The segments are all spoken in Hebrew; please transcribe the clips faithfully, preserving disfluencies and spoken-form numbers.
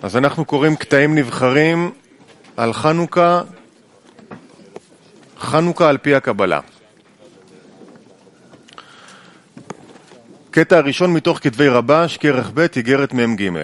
אז אנחנו קוראים קטעים נבחרים על חנוכה, חנוכה על פי הקבלה. קטע הראשון מתוך כתבי רבש, כרך ב', איגרת מ' ג'.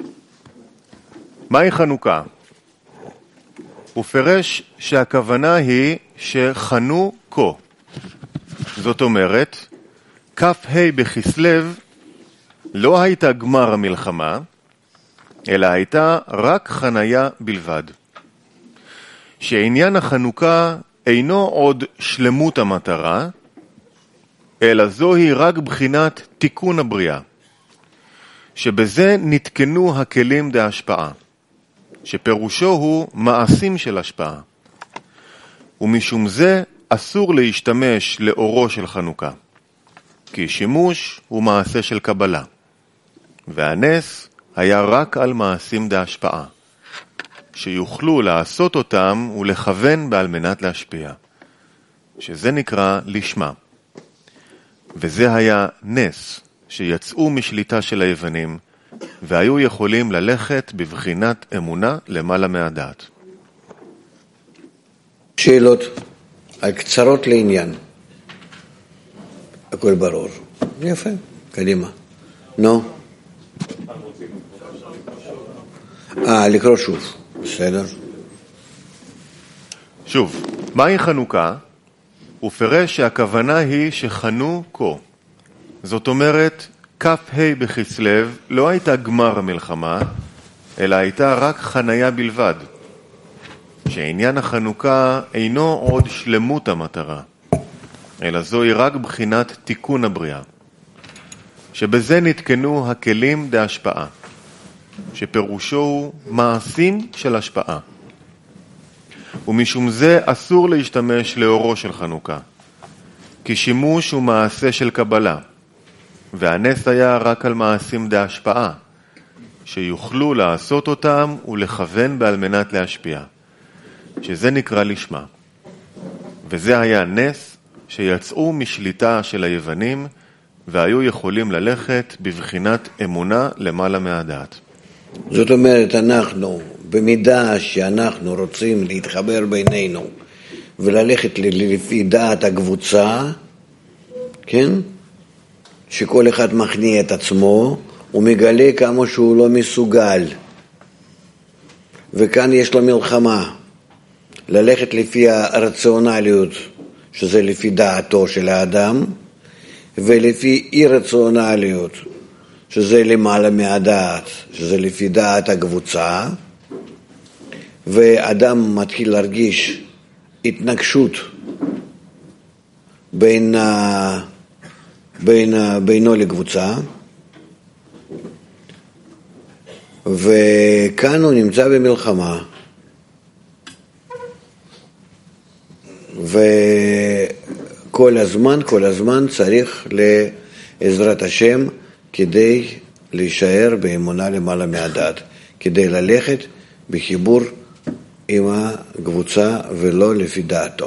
מהי חנוכה? הוא פירש שהכוונה היא שחנו כה. זאת אומרת, כף ה' בכסלו לא הייתה גמר המלחמה, אלא הייתה רק חניה בלבד. שעניין החנוכה אינו עוד שלמות המטרה, אלא זוהי רק בחינת תיקון הבריאה. שבזה נתקנו הכלים להשפעה, שפירושו הוא מעשים של השפעה. ומשום זה אסור להשתמש לאורו של חנוכה, כי שימוש הוא מעשה של קבלה, והנס היה רק על מעשים להשפעה, שיוכלו לעשות אותם ולכוון בעל מנת להשפיע, שזה נקרא לשמה. וזה היה נס שיצאו משליטה של היוונים, והיו יכולים ללכת בבחינת אמונה למעלה מהדעת. שאלות קצרות לעניין. הכל ברור. יפה, קדימה. נו. אה, לקרוא שוב. בסדר. שוב, מהי חנוכה? הוא פירש שהכוונה היא שחנו כה. זאת אומרת, כף ה' בכסלו לא הייתה גמר המלחמה, אלא הייתה רק חניה בלבד. שעניין החנוכה אינו עוד שלמות המטרה, אלא זוהי רק בחינת תיקון הבריאה. שבזה נתקנו הכלים להשפעה, שפירושו הוא מעשים של השפעה. ומשום זה אסור להשתמש לאורו של חנוכה, כי שימוש הוא מעשה של קבלה, והנס היה רק על מעשים להשפעה, שיוכלו לעשות אותם ולכוון בעל מנת להשפיע, שזה נקרא לשמה. וזה היה נס שיצאו משליטה של היוונים, והיו יכולים ללכת בבחינת אמונה למעלה מהדעת. זאת אומרת, אנחנו, במידה שאנחנו רוצים להתחבר בינינו וללכת לפי דעת הקבוצה, כן? שכל אחד מכניע את עצמו ומגלה כמה שהוא לא מסוגל. וכאן יש לו מלחמה. ללכת לפי הרציונליות, שזה לפי דעתו של האדם, ולפי אי-רציונליות, שזה למעלה מהדעת, שזה לפי דעת הקבוצה, ואדם מתחיל להרגיש התנגשות בין, בין, בינו לקבוצה, וכאן הוא נמצא במלחמה, וכל הזמן, כל הזמן צריך לעזרת השם כדי להישאר באמונה למעלה מהדעת, כדי ללכת בחיבור עם הקבוצה ולא לפי דעתו.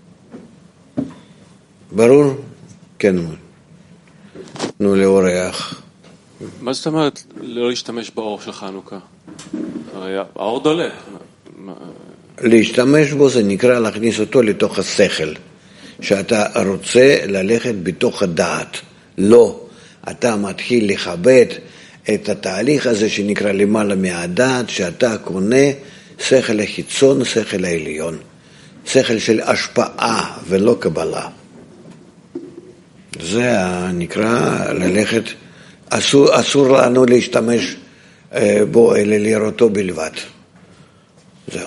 ברור? כן. נו לאורח. מה זאת אומרת לא להשתמש באור של חנוכה? הרי האור דולק. להשתמש בו זה נקרא להכניס אותו לתוך השכל, שאתה רוצה ללכת בתוך הדעת. לא, אתה מתחיל לכבד את התהליך הזה שנקרא למעלה מהדעת, שאתה קונה שכל החיצון, שכל העליון, שכל של השפעה ולא קבלה. זה נקרא ללכת, אסור, אסור לנו להשתמש בו אלא לראותו בלבד. זהו.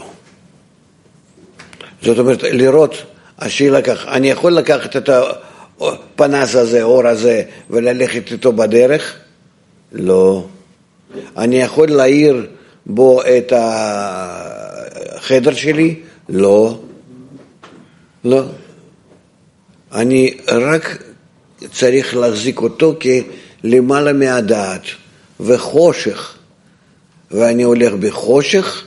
זאת אומרת, לראות, השאלה כך, אני יכול לקחת את הפנס הזה, אור הזה, וללכת איתו בדרך? לא. אני יכול להאיר בו את החדר שלי? לא. לא. אני רק צריך להחזיק אותו כלמעלה מהדעת, וחושך. ואני הולך בחושך,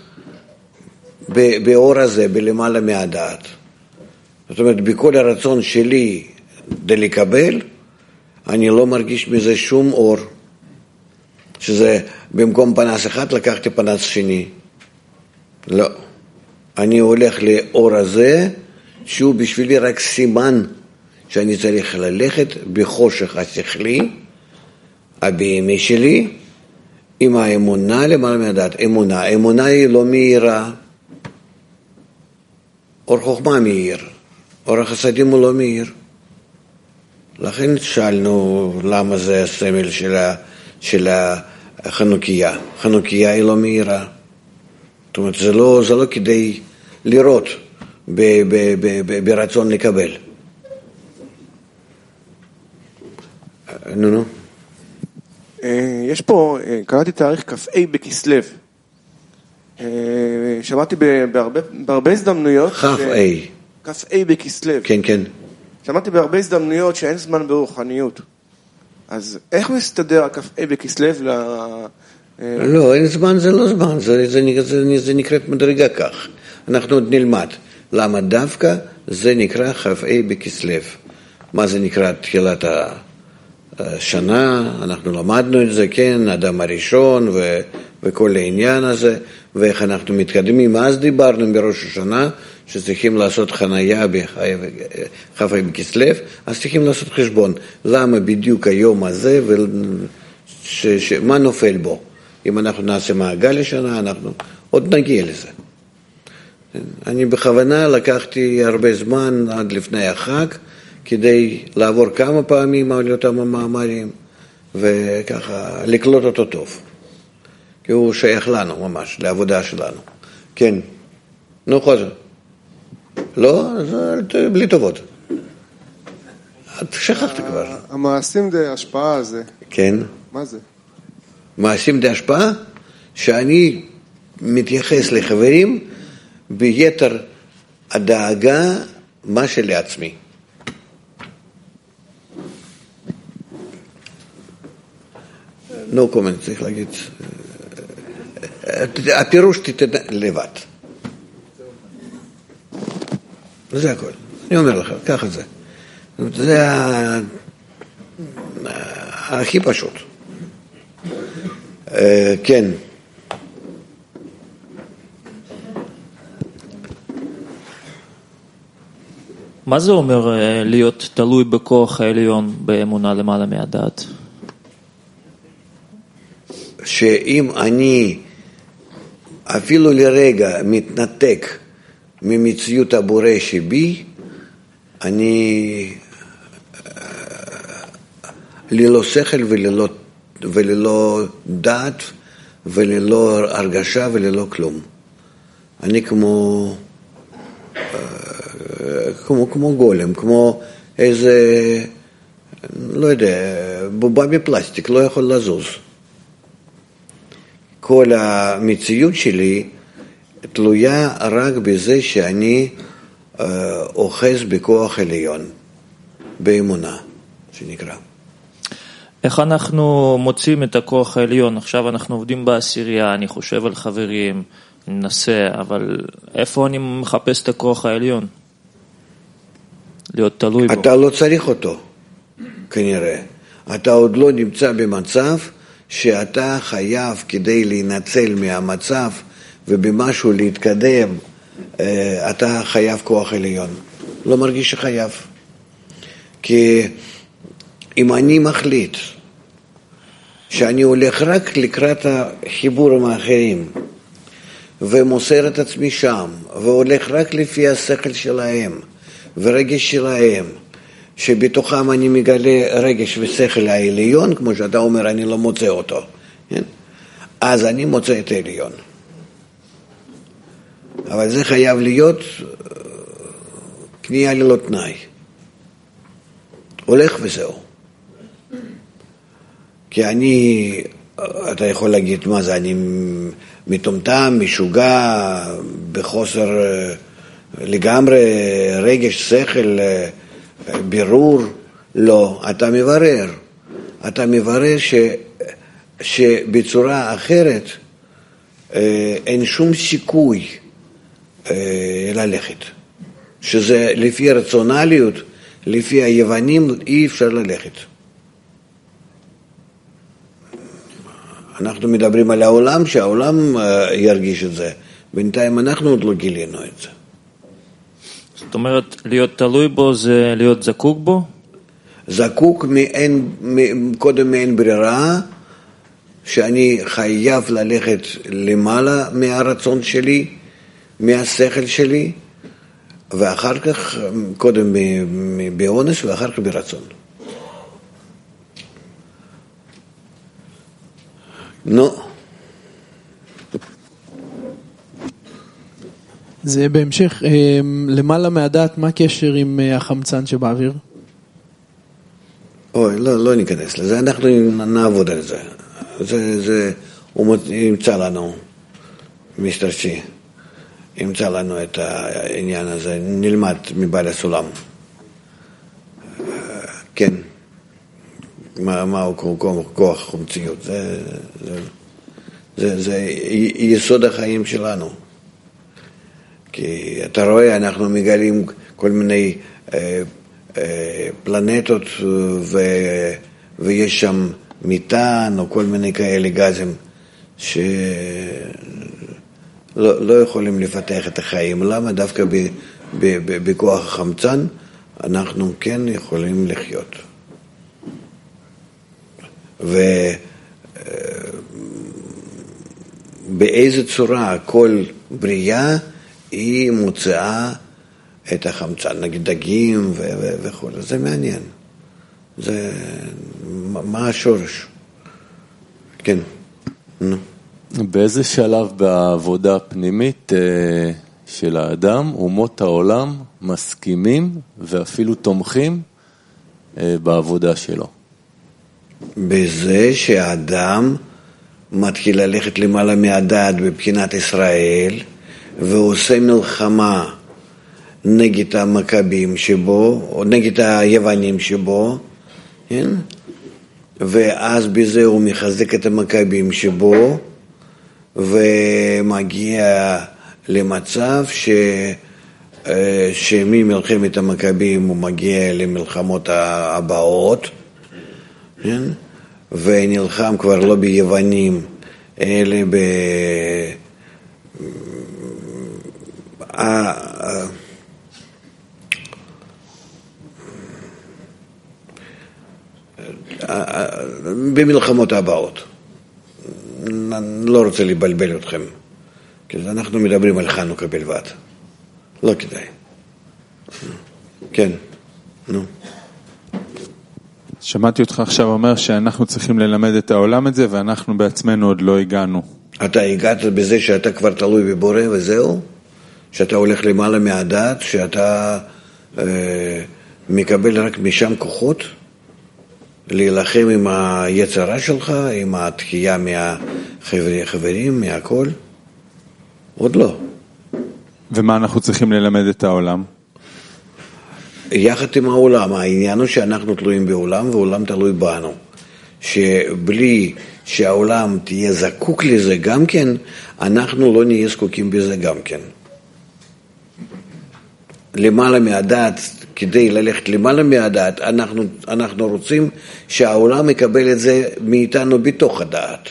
באור הזה, בלמעלה מהדעת. זאת אומרת, בכל הרצון שלי די לקבל, אני לא מרגיש מזה שום אור. שזה במקום פנס אחד לקחתי פנס שני. לא. אני הולך לאור הזה, שהוא בשבילי רק סימן שאני צריך ללכת בחושך השכלי, הבהמי שלי, עם האמונה למעלה מהדעת. אמונה, אמונה היא לא מהירה. אור חוכמה מהיר, אור החסדים הוא לא מהיר. לכן שאלנו למה זה הסמל של, ה, של החנוכיה. חנוכיה היא לא מהירה. זאת אומרת, זה לא, זה לא כדי לראות ב, ב, ב, ב, ברצון לקבל. נו, נו. יש פה, קראתי תאריך כ"ה בכסלו. שמעתי בהרבה, בהרבה הזדמנויות. כ"ה. כ"ה בכסלו. כן, כן. שמעתי בהרבה הזדמנויות שאין זמן ברוחניות. אז איך מסתדר הכ"ה בכסלו ל... לא, אין זמן, זה לא זמן, זה, זה, זה, זה נקראת מדרגה כך. אנחנו עוד נלמד. למה דווקא זה נקרא כ"ה בכסלו? מה זה נקרא תחילת השנה? אנחנו למדנו את זה, כן, האדם הראשון ו, וכל העניין הזה, ואיך אנחנו מתקדמים. אז דיברנו בראש השנה שצריכים לעשות חנייה בכ"ה בכסלו, אז צריכים לעשות חשבון. למה בדיוק היום הזה ומה נופל בו? אם אנחנו נעשה מעגל לשנה, אנחנו עוד נגיע לזה. אני בכוונה לקחתי הרבה זמן עד לפני החג, כדי לעבור כמה פעמים על אותם המאמרים, וככה לקלוט אותו טוב. כי הוא שייך לנו ממש, לעבודה שלנו. כן. נו חוזר. לא? זה בלי טובות. את שכחת כבר. המעשים דה השפעה הזה. כן. מה זה? מעשים דה השפעה, שאני מתייחס לחברים ביתר הדאגה מה שלעצמי. no comment, צריך להגיד. הפירוש תיתן לבד. זה הכל. אני אומר לך, ככה זה. זה הכי פשוט. כן. מה זה אומר להיות תלוי בכוח העליון באמונה למעלה מהדעת? שאם אני אפילו לרגע מתנתק ממציאות הבורא שבי, אני ללא שכל וללא, וללא דעת וללא הרגשה וללא כלום. אני כמו, כמו, כמו גולם, כמו איזה, לא יודע, בובה מפלסטיק, לא יכול לזוז. כל המציאות שלי תלויה רק בזה שאני אה, אוחז בכוח עליון, באמונה, שנקרא. איך אנחנו מוצאים את הכוח העליון? עכשיו אנחנו עובדים בעשירייה, אני חושב על חברים, ננסה, אבל איפה אני מחפש את הכוח העליון? להיות תלוי בו. אתה לא צריך אותו, כנראה. אתה עוד לא נמצא במצב שאתה חייב כדי להינצל מהמצב ובמשהו להתקדם, אתה חייב כוח עליון. לא מרגיש שחייב. כי אם אני מחליט שאני הולך רק לקראת החיבורים האחרים ומוסר את עצמי שם והולך רק לפי השכל שלהם ורגש שלהם, שבתוכם אני מגלה רגש ושכל העליון, כמו שאתה אומר, אני לא מוצא אותו. כן? אז אני מוצא את העליון. אבל זה חייב להיות קנייה ללא תנאי. הולך וזהו. כי אני, אתה יכול להגיד מה זה, אני מטומטם, משוגע, בחוסר לגמרי רגש, שכל, בירור. לא, אתה מברר. אתה מברר ש, שבצורה אחרת אין שום סיכוי ללכת. שזה לפי רציונליות, לפי היוונים, אי אפשר ללכת. אנחנו מדברים על העולם, שהעולם ירגיש את זה. בינתיים אנחנו עוד לא גילינו את זה. זאת אומרת, להיות תלוי בו זה להיות זקוק בו? זקוק מאין, קודם מאין ברירה, שאני חייב ללכת למעלה מהרצון שלי, מהשכל שלי, ואחר כך, קודם בעונש ואחר כך ברצון. נו. זה בהמשך, למעלה מהדעת, מה הקשר עם החמצן שבאוויר? אוי, לא, לא ניכנס לזה, אנחנו נעבוד על זה. זה, זה, הוא ימצא לנו, מיסטר שי, ימצא לנו את העניין הזה, נלמד מבעל הסולם. כן, מה, מהו כוח חומציות, זה, זה, זה, זה יסוד החיים שלנו. כי אתה רואה, אנחנו מגלים כל מיני אה, אה, פלנטות ו, ויש שם מיטן או כל מיני כאלה גזים שלא לא יכולים לפתח את החיים. למה? דווקא ב, ב, ב, בכוח החמצן אנחנו כן יכולים לחיות. ובאיזה צורה כל בריאה היא מוצאה את החמצן, נגיד דגים וכו'. זה מעניין. זה, מה השורש? כן. נו. באיזה שלב בעבודה הפנימית של האדם, אומות העולם מסכימים ואפילו תומכים בעבודה שלו? בזה שהאדם מתחיל ללכת למעלה מהדעת בבחינת ישראל, ועושה מלחמה נגד המכבים שבו, או נגד היוונים שבו, כן? ואז בזה הוא מחזק את המכבים שבו, ומגיע למצב ש... שממלחמת המכבים הוא מגיע למלחמות הבאות, כן? ונלחם כבר לא ביוונים, אלא ב... במלחמות הבאות. לא רוצה לבלבל אתכם, כי אנחנו מדברים על חנוכה בלבד. לא כדאי. כן, נו. שמעתי אותך עכשיו אומר שאנחנו צריכים ללמד את העולם את זה, ואנחנו בעצמנו עוד לא הגענו. אתה הגעת בזה שאתה כבר תלוי בבורא וזהו? שאתה הולך למעלה מהדעת, שאתה אה, מקבל רק משם כוחות? להילחם עם היצרה שלך, עם התחייה מהחברים, מהכל? עוד לא. ומה אנחנו צריכים ללמד את העולם? יחד עם העולם, העניין הוא שאנחנו תלויים בעולם, והעולם תלוי בנו. שבלי שהעולם תהיה זקוק לזה גם כן, אנחנו לא נהיה זקוקים בזה גם כן. למעלה מהדעת, כדי ללכת למעלה מהדעת, אנחנו, אנחנו רוצים שהעולם יקבל את זה מאיתנו בתוך הדעת.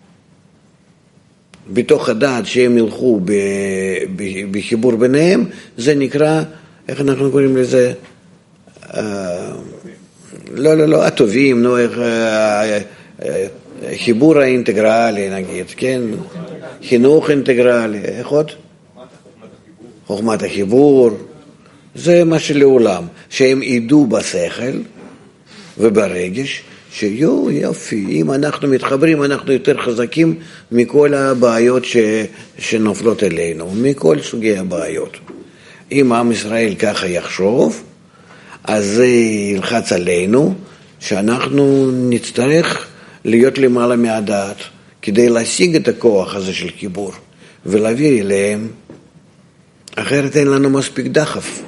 בתוך הדעת שהם ילכו ב, ב, בחיבור ביניהם, זה נקרא, איך אנחנו קוראים לזה? אה, לא, לא, לא, הטובים, נו, איך, אה, אה, חיבור האינטגרלי, נגיד, כן? חינוך אינטגרלי, איך עוד? חוכמת החיבור. זה מה שלעולם, שהם ידעו בשכל וברגש, שיו יופי, אם אנחנו מתחברים, אנחנו יותר חזקים מכל הבעיות ש... שנופלות אלינו, מכל סוגי הבעיות. אם עם ישראל ככה יחשוב, אז זה ילחץ עלינו, שאנחנו נצטרך להיות למעלה מהדעת, כדי להשיג את הכוח הזה של חיבור, ולהביא אליהם, אחרת אין לנו מספיק דחף.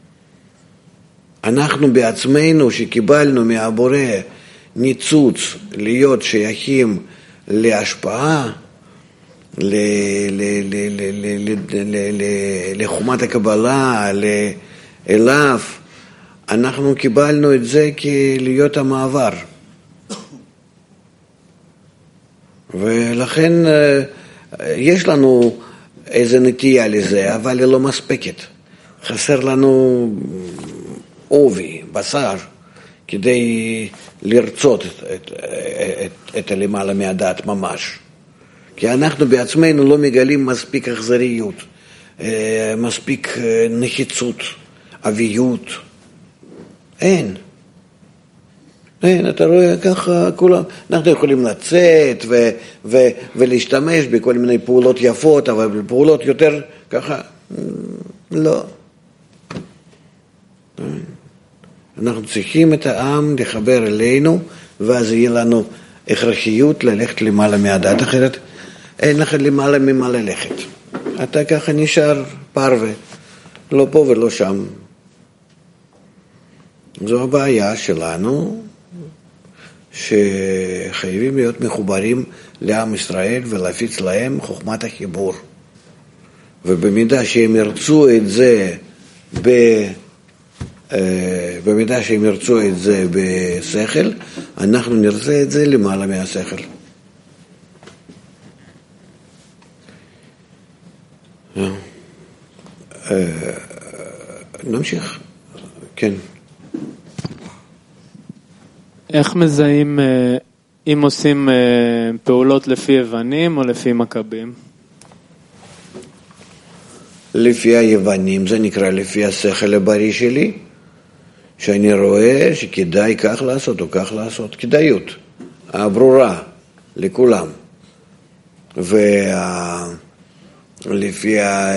אנחנו בעצמנו שקיבלנו מהבורא ניצוץ להיות שייכים להשפעה, לחומת הקבלה, אליו, אנחנו קיבלנו את זה כלהיות המעבר. ולכן יש לנו איזו נטייה לזה, אבל היא לא מספקת. חסר לנו עובי, בשר, כדי לרצות את, את, את, את הלמעלה מהדעת ממש. כי אנחנו בעצמנו לא מגלים מספיק אכזריות, מספיק נחיצות, אביות. אין. אין, אתה רואה ככה כולם, אנחנו יכולים לצאת ו, ו, ולהשתמש בכל מיני פעולות יפות, אבל פעולות יותר ככה, לא. אנחנו צריכים את העם לחבר אלינו, ואז יהיה לנו הכרחיות ללכת למעלה מהדעת, אחרת אין לך למעלה ממה ללכת. אתה ככה נשאר פרווה, לא פה ולא שם. זו הבעיה שלנו, שחייבים להיות מחוברים לעם ישראל ולהפיץ להם חוכמת החיבור. ובמידה שהם ירצו את זה ב... במידה שהם ירצו את זה בשכל, אנחנו נרצה את זה למעלה מהשכל. נמשיך. כן. איך מזהים אם עושים פעולות לפי יוונים או לפי מכבים? לפי היוונים, זה נקרא לפי השכל הבריא שלי, שאני רואה שכדאי כך לעשות או כך לעשות, כדאיות, הברורה לכולם. ולפי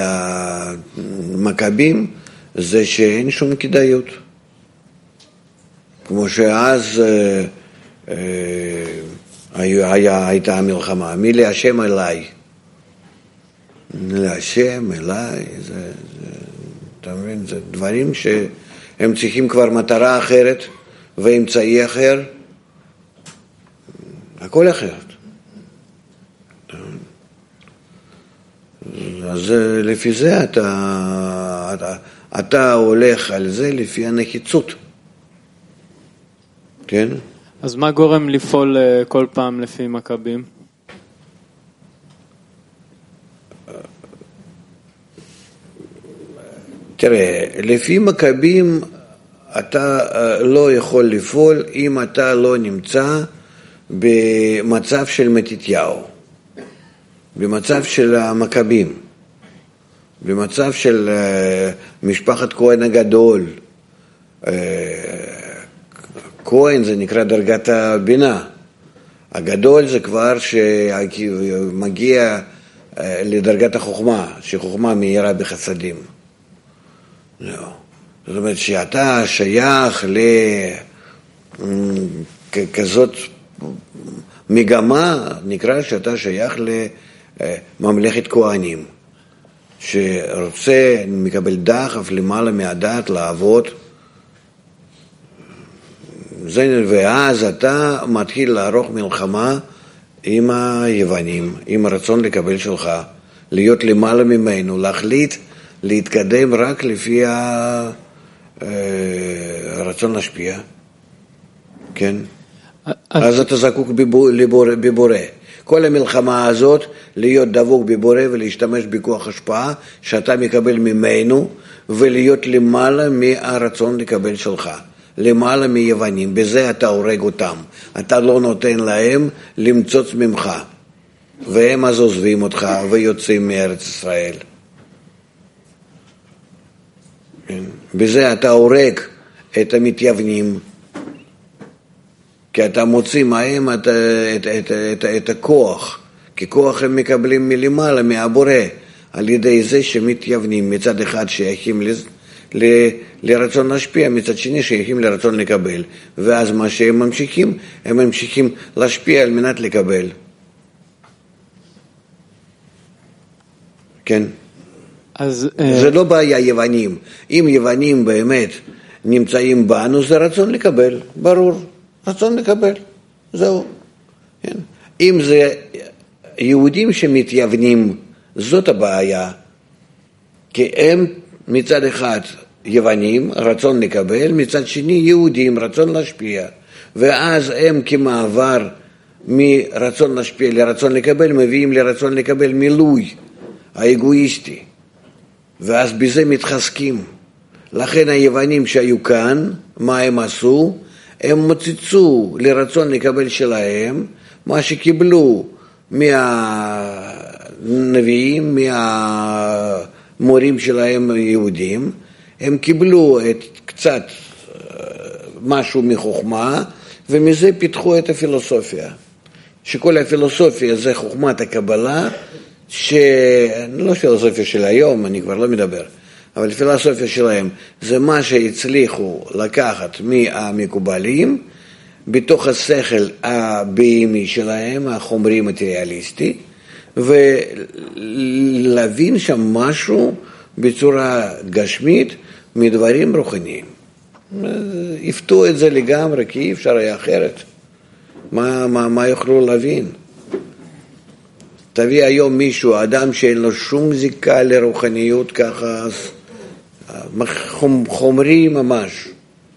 המכבים זה שאין שום כדאיות. כמו שאז אה, אה, היה, הייתה המלחמה, מי להשם אליי? להשם אליי, זה, זה, אתה מבין, זה דברים שהם צריכים כבר מטרה אחרת ואמצעי אחר, הכל אחרת. אז לפי זה אתה, אתה, אתה הולך על זה לפי הנחיצות. כן? אז מה גורם לפעול כל פעם לפי מכבים? תראה, לפי מכבים אתה לא יכול לפעול אם אתה לא נמצא במצב של מתתיהו, במצב של המכבים, במצב של משפחת כהן הגדול. כהן זה נקרא דרגת הבינה, הגדול זה כבר שמגיע לדרגת החוכמה, שחוכמה מהירה בחסדים. לא. זאת אומרת שאתה שייך לכזאת מגמה, נקרא שאתה שייך לממלכת כהנים, שרוצה, מקבל דחף למעלה מהדעת לעבוד, ואז אתה מתחיל לערוך מלחמה עם היוונים, עם הרצון לקבל שלך, להיות למעלה ממנו, להחליט להתקדם רק לפי הרצון להשפיע. כן? אז אתה זקוק בבורא. כל המלחמה הזאת, להיות דבוק בבורא ולהשתמש בכוח השפעה שאתה מקבל ממנו, ולהיות למעלה מהרצון לקבל שלך. למעלה מיוונים, בזה אתה הורג אותם. אתה לא נותן להם למצוץ ממך. והם אז עוזבים אותך ויוצאים מארץ ישראל. בזה אתה הורג את המתייוונים, כי אתה מוציא מהם את, את, את, את, את הכוח, כי כוח הם מקבלים מלמעלה, מהבורא, על ידי זה שמתייוונים, מצד אחד שייכים ל, ל, לרצון להשפיע, מצד שני שייכים לרצון לקבל, ואז מה שהם ממשיכים, הם ממשיכים להשפיע על מנת לקבל. כן? אז, זה לא בעיה יוונים. אם יוונים באמת נמצאים בנו, זה רצון לקבל, ברור, רצון לקבל, זהו. כן? אם זה יהודים שמתייוונים, זאת הבעיה, כי הם מצד אחד יוונים, רצון לקבל, מצד שני יהודים, רצון להשפיע, ואז הם כמעבר מרצון להשפיע לרצון לקבל, מביאים לרצון לקבל מילוי האגואיסטי, ואז בזה מתחזקים. לכן היוונים שהיו כאן, מה הם עשו? הם מוצצו לרצון לקבל שלהם, מה שקיבלו מהנביאים, מהמורים שלהם יהודים, הם קיבלו את קצת משהו מחוכמה, ומזה פיתחו את הפילוסופיה. שכל הפילוסופיה זה חוכמת הקבלה, שלא פילוסופיה של היום, אני כבר לא מדבר, אבל פילוסופיה שלהם זה מה שהצליחו לקחת מהמקובלים, בתוך השכל הבהמי שלהם, החומרי מטריאליסטי, ולהבין שם משהו בצורה גשמית מדברים רוחניים. יפתו את זה לגמרי, כי אי אפשר היה אחרת. מה, מה, מה יוכלו להבין? תביא היום מישהו, אדם שאין לו שום זיקה לרוחניות ככה, חומרי ממש.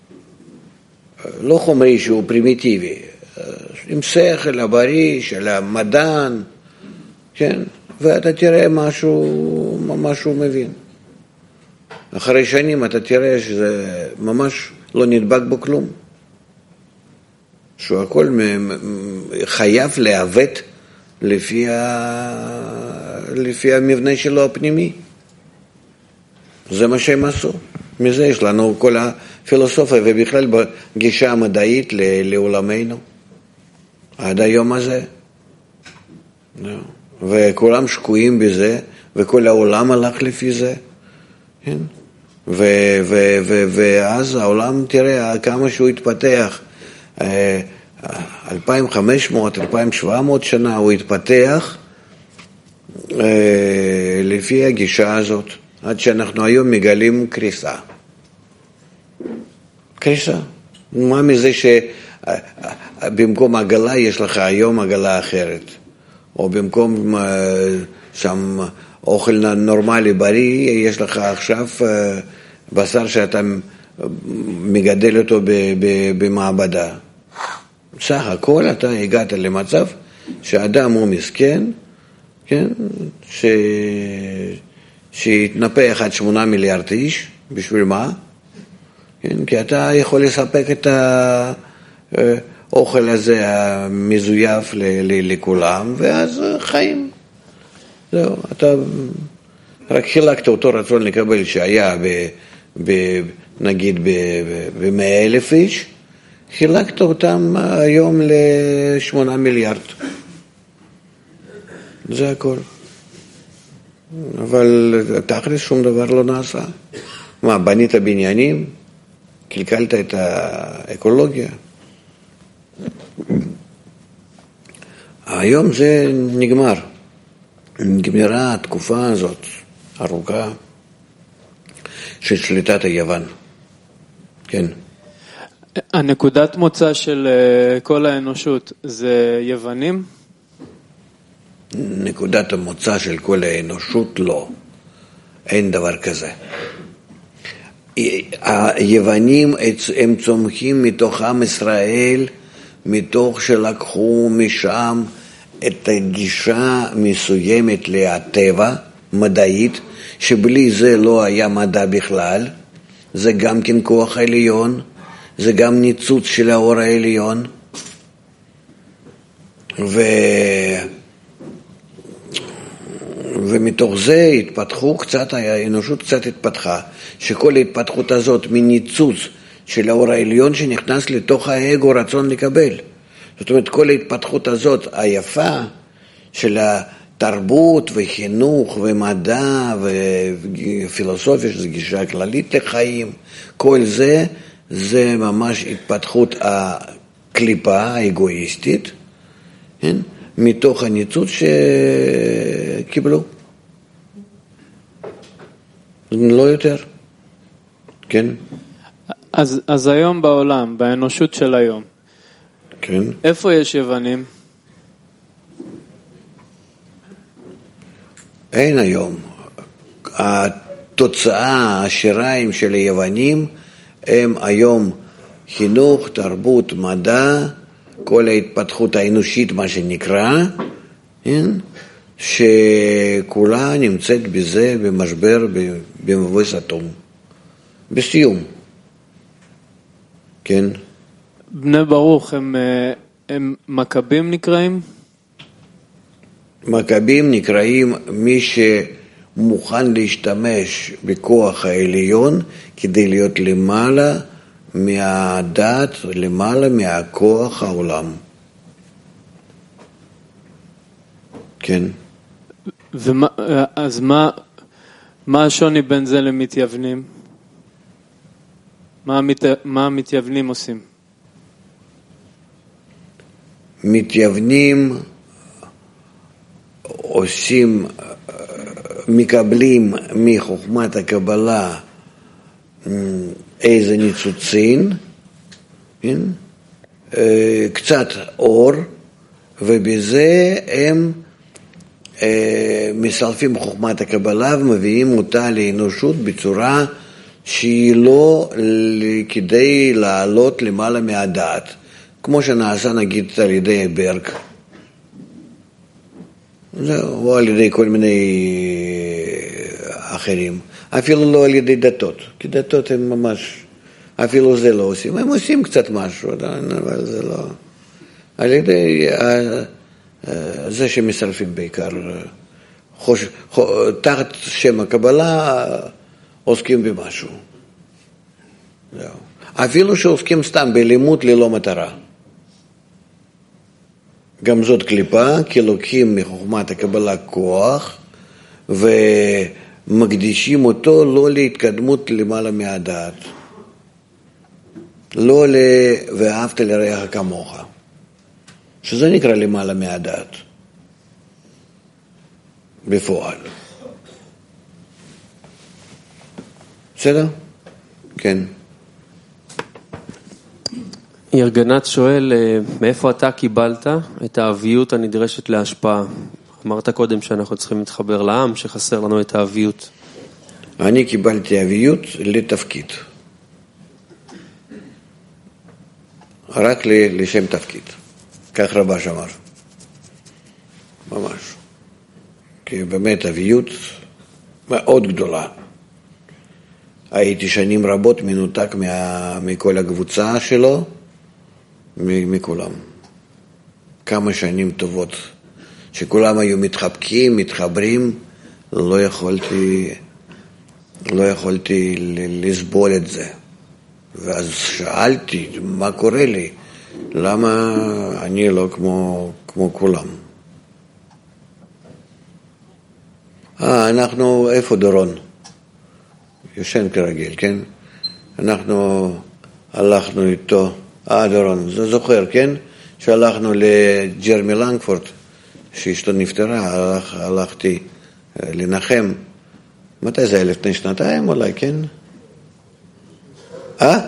לא חומרי שהוא פרימיטיבי, עם שכל הבריא של המדען, כן? ואתה תראה משהו, משהו מבין. אחרי שנים אתה תראה שזה ממש לא נדבק בו כלום. שהוא הכל חייב להיאבט לפי, ה... לפי המבנה שלו הפנימי. זה מה שהם עשו. מזה יש לנו כל הפילוסופיה ובכלל בגישה המדעית לעולמנו. עד היום הזה. וכולם שקועים בזה, וכל העולם הלך לפי זה. כן? ו- ו- ו- ואז העולם, תראה, כמה שהוא התפתח, אלפיים וחמש מאות, אלפיים ושבע מאות שנה הוא התפתח לפי הגישה הזאת, עד שאנחנו היום מגלים קריסה. קריסה. מה מזה שבמקום עגלה יש לך היום עגלה אחרת, או במקום שם אוכל נורמלי בריא, יש לך עכשיו בשר שאתה מגדל אותו במעבדה. סך הכל אתה הגעת למצב שאדם הוא מסכן, כן? ש... שהתנפח עד שמונה מיליארד איש, בשביל מה? כן? כי אתה יכול לספק את האוכל הזה המזויף לכולם, ואז חיים. זהו, אתה רק חילקת אותו רצון לקבל שהיה ב, ב, נגיד ב-מאה אלף איש, חילקת אותם היום לשמונה מיליארד. זה הכל. אבל תכלס שום דבר לא נעשה. מה, בנית בניינים? קלקלת את האקולוגיה? היום זה נגמר. נגמרה התקופה הזאת, ארוכה, של שליטת היוון. כן. הנקודת מוצא של כל האנושות זה יוונים? נקודת המוצא של כל האנושות לא. אין דבר כזה. היוונים הם צומחים מתוך עם ישראל, מתוך שלקחו משם את הגישה מסוימת לטבע, מדעית, שבלי זה לא היה מדע בכלל. זה גם כן כוח העליון, זה גם ניצוץ של האור העליון. ו... ומתוך זה התפתחו קצת, האנושות קצת התפתחה, שכל ההתפתחות הזאת מניצוץ של האור העליון שנכנס לתוך האגו רצון לקבל. זאת אומרת, כל ההתפתחות הזאת היפה של התרבות וחינוך ומדע ופילוסופיה, שזו גישה כללית לחיים, כל זה, זה ממש התפתחות הקליפה האגואיסטית, כן? מתוך הניצוץ שקיבלו. לא יותר. כן? אז, אז היום בעולם, באנושות של היום, כן. איפה יש יוונים? אין היום. התוצאה, השיריים של היוונים, הם היום חינוך, תרבות, מדע, כל ההתפתחות האנושית, מה שנקרא, כן? שכולה נמצאת בזה, במשבר, במבוי סתום, בסיום. כן? בני ברוך הם, הם מכבים נקראים? מכבים נקראים מי שמוכן להשתמש בכוח העליון כדי להיות למעלה מהדת, למעלה מהכוח העולם. כן. ומה, אז מה, מה השוני בין זה למתייוונים? מה, המת, מה המתייוונים עושים? מתייוונים עושים, מקבלים מחוכמת הקבלה איזה ניצוצין, כן? קצת אור, ובזה הם מסלפים חוכמת הקבלה ומביאים אותה לאנושות בצורה שהיא לא כדי לעלות למעלה מהדעת, כמו שנעשה נגיד על ידי ברג, או על ידי כל מיני אחרים, אפילו לא על ידי דתות, כי דתות הם ממש, אפילו זה לא עושים, הם עושים קצת משהו, אבל זה לא, על ידי זה שמסלפים בעיקר, חוש, תחת שם הקבלה עוסקים במשהו. זהו. אפילו שעוסקים סתם בלימוד ללא מטרה. גם זאת קליפה, כי לוקחים מחוכמת הקבלה כוח, ומקדישים אותו לא להתקדמות למעלה מהדעת. לא ל... ואהבת לרעך כמוך. שזה נקרא למעלה מהדעת. בפועל. בסדר? כן. ירגנת שואל, מאיפה אתה קיבלת את האביות הנדרשת להשפעה? אמרת קודם שאנחנו צריכים להתחבר לעם, שחסר לנו את האביות. אני קיבלתי אביות לתפקיד. רק לשם תפקיד. כך רבש אמר. ממש. כי באמת אביות מאוד גדולה. הייתי שנים רבות מנותק מה, מכל הקבוצה שלו, מכולם. כמה שנים טובות, שכולם היו מתחבקים, מתחברים, לא יכולתי, לא יכולתי לסבול את זה. ואז שאלתי, מה קורה לי? למה אני לא כמו, כמו כולם? אה, אנחנו, איפה דורון? יושן כרגיל, כן? אנחנו הלכנו איתו, אה, דורון, זה זוכר, כן? שהלכנו לג'רמי לנגפורד, שאשתו נפטרה, הלכ, הלכתי לנחם. מתי זה היה? לפני שנתיים אולי, כן? אה?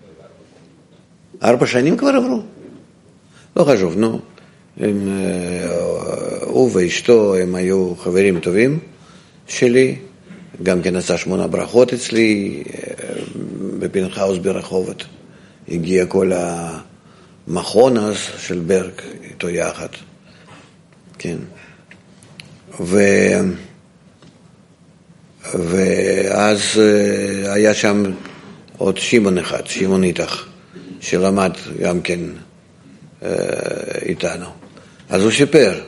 ארבע שנים כבר עברו? לא חשוב, נו. הם, הוא ואשתו הם היו חברים טובים שלי, גם כן עשה שמונה ברכות אצלי, בפנחאוס ברחובות. הגיע כל המכון אז של ברג איתו יחד. כן. ו... ואז היה שם עוד שימון אחד, שימון איתך, שלמד גם כן איתנו. אז הוא שיפר,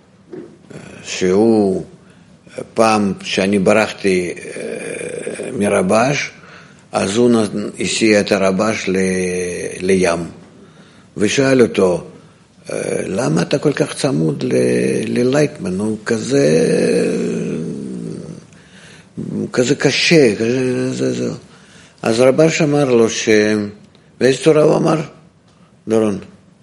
שהוא פעם שאני ברחתי מרבש, אז הוא הסיע את הרבש ל... לים, ושאל אותו, למה אתה כל כך צמוד ל... ללייטמן? הוא כזה, כזה קשה, כזה, זה, זה. אז רבש אמר לו ש... באיזה תורה הוא אמר? דורון.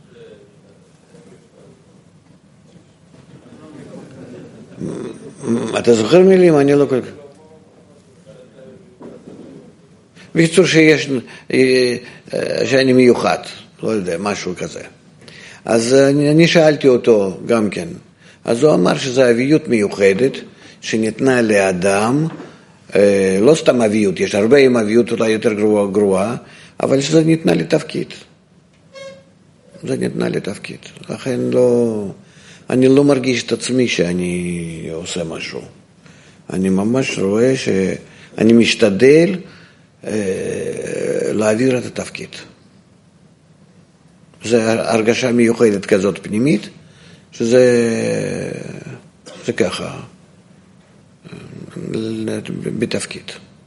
אתה זוכר מילים? אני לא כל כך... בקיצור שיש, שאני מיוחד, לא יודע, משהו כזה. אז אני, אני שאלתי אותו גם כן. אז הוא אמר שזו אביות מיוחדת שניתנה לאדם, לא סתם אביות, יש הרבה עם אביות אולי יותר גרועה, גרועה, אבל שזה ניתנה לתפקיד. זה נתנה לי תפקיד. לכן לא, אני לא מרגיש את עצמי שאני עושה משהו. אני ממש רואה שאני משתדל אה, להעביר את התפקיד. זו הרגשה מיוחדת כזאת פנימית, שזה זה ככה, בתפקיד.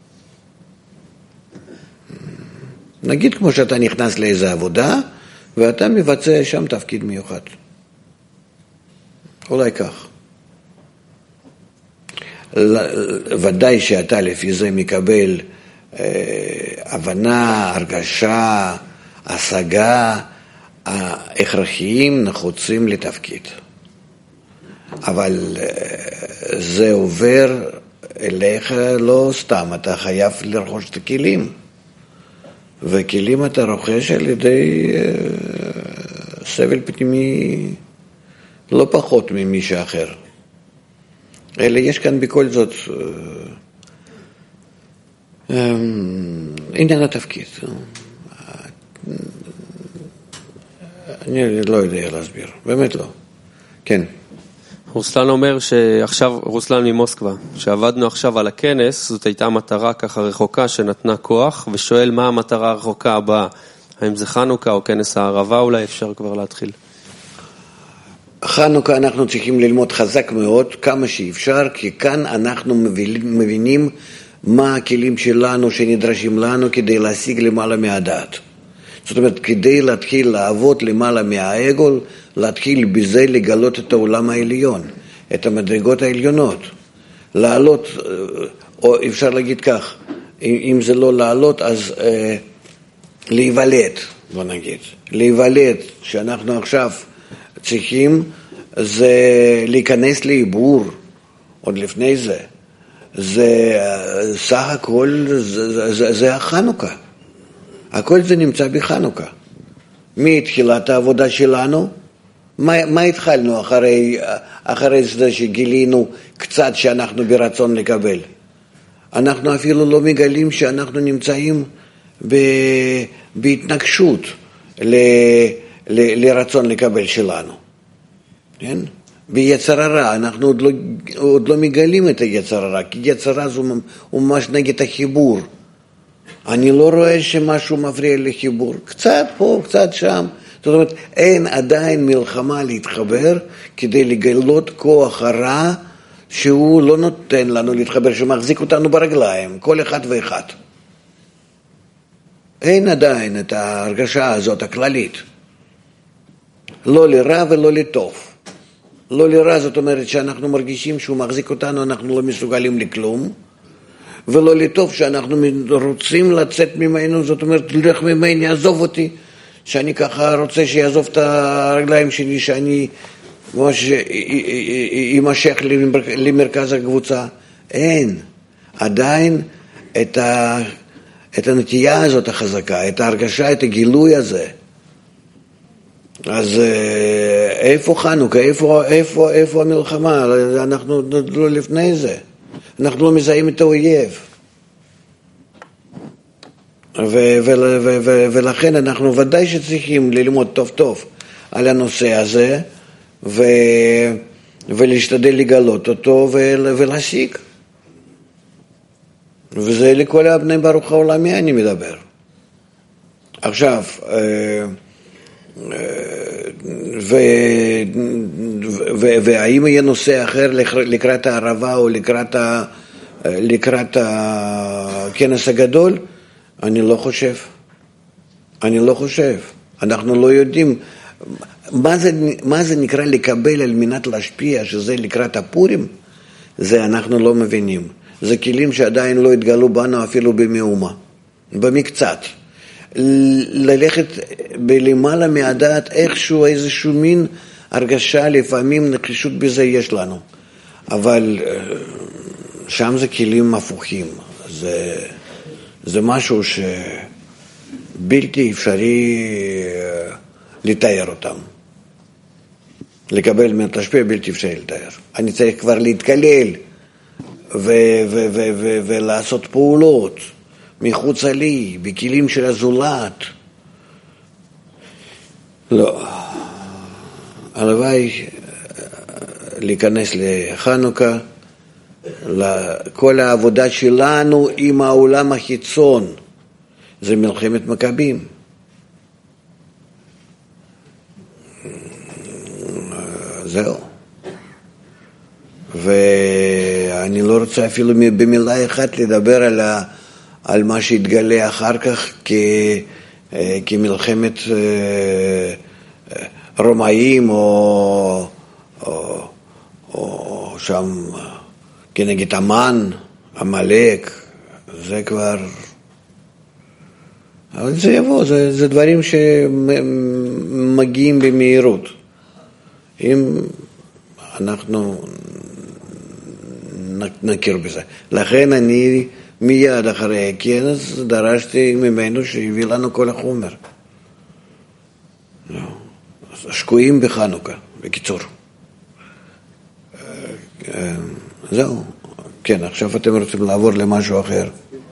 נגיד כמו שאתה נכנס לאיזו עבודה, ואתה מבצע שם תפקיד מיוחד. אולי כך. ודאי שאתה לפי זה מקבל אה, הבנה, הרגשה, השגה, ההכרחיים נחוצים לתפקיד. אבל זה עובר אליך לא סתם, אתה חייב לרכוש את הכלים. וכלים אתה רוכש על ידי סבל פנימי לא פחות ממישהו אחר. אלא יש כאן בכל זאת עניין התפקיד. אני לא יודע להסביר, באמת לא. כן. רוסלן אומר שעכשיו, רוסלן ממוסקבה, שעבדנו עכשיו על הכנס, זאת הייתה מטרה ככה רחוקה שנתנה כוח, ושואל מה המטרה הרחוקה הבאה, האם זה חנוכה או כנס הערבה, אולי אפשר כבר להתחיל. חנוכה אנחנו צריכים ללמוד חזק מאוד, כמה שאפשר, כי כאן אנחנו מבינים מה הכלים שלנו שנדרשים לנו כדי להשיג למעלה מהדעת. זאת אומרת, כדי להתחיל לעבוד למעלה מהאגו, להתחיל בזה לגלות את העולם העליון, את המדרגות העליונות. לעלות, או אפשר להגיד כך, אם זה לא לעלות, אז אה, להיוולד, בוא נגיד. להיוולד, שאנחנו עכשיו צריכים, זה להיכנס לעיבור, עוד לפני זה. זה סך הכל, זה, זה, זה החנוכה. הכל זה נמצא בחנוכה. מתחילת העבודה שלנו, מה, מה התחלנו אחרי, אחרי זה שגילינו קצת שאנחנו ברצון לקבל? אנחנו אפילו לא מגלים שאנחנו נמצאים ב, בהתנגשות ל, ל, לרצון לקבל שלנו. כן? ביצר הרע, אנחנו עוד לא, עוד לא מגלים את היצר הרע, כי יצר הרע הוא ממש נגד החיבור. אני לא רואה שמשהו מפריע לחיבור, קצת פה, קצת שם. זאת אומרת, אין עדיין מלחמה להתחבר כדי לגלות כוח הרע שהוא לא נותן לנו להתחבר, שמחזיק אותנו ברגליים, כל אחד ואחד. אין עדיין את ההרגשה הזאת הכללית. לא לרע ולא לטוב. לא לרע זאת אומרת שאנחנו מרגישים שהוא מחזיק אותנו, אנחנו לא מסוגלים לכלום. ולא לטוב שאנחנו רוצים לצאת ממנו, זאת אומרת, לך ממני, יעזוב אותי, שאני ככה רוצה שיעזוב את הרגליים שלי, שאני ממש יימשך למרכז הקבוצה. אין, עדיין את, ה, את הנטייה הזאת החזקה, את ההרגשה, את הגילוי הזה. אז איפה חנוכה, איפה, איפה, איפה המלחמה? אנחנו לא לפני זה. אנחנו לא מזהים את האויב. ו- ו- ו- ו- ולכן אנחנו ודאי שצריכים ללמוד טוב טוב על הנושא הזה, ו- ולהשתדל לגלות אותו ו- ולהשיג. וזה לכל הבני ברוך העולמי אני מדבר. עכשיו, והאם יהיה נושא אחר לקראת הערבה או לקראת, ה, לקראת הכנס הגדול? אני לא חושב. אני לא חושב. אנחנו לא יודעים. מה זה, מה זה נקרא לקבל על מנת להשפיע, שזה לקראת הפורים? זה אנחנו לא מבינים. זה כלים שעדיין לא התגלו בנו אפילו במאומה, במקצת. ללכת בלמעלה מהדעת איכשהו איזשהו מין הרגשה, לפעמים נחישות בזה יש לנו. אבל שם זה כלים הפוכים. זה, זה משהו שבלתי אפשרי לתאר אותם. לקבל מהתשפיע בלתי אפשרי לתאר. אני צריך כבר להתקלל ו- ו- ו- ו- ולעשות פעולות מחוץ לי, בכלים של הזולת. לא. הלוואי להיכנס לחנוכה, כל העבודה שלנו עם העולם החיצון, זה מלחמת מכבים. זהו. ואני לא רוצה אפילו במילה אחת לדבר על, ה, על מה שהתגלה אחר כך כ, כמלחמת רומאים או, או, או שם כנגד המן, עמלק, זה כבר... אבל זה יבוא, זה, זה דברים שמגיעים במהירות. אם אנחנו נכיר בזה. לכן אני מיד אחרי הכנס דרשתי ממנו שיביא לנו כל החומר. שקועים בחנוכה, בקיצור. זהו. כן, עכשיו אתם רוצים לעבור למשהו אחר.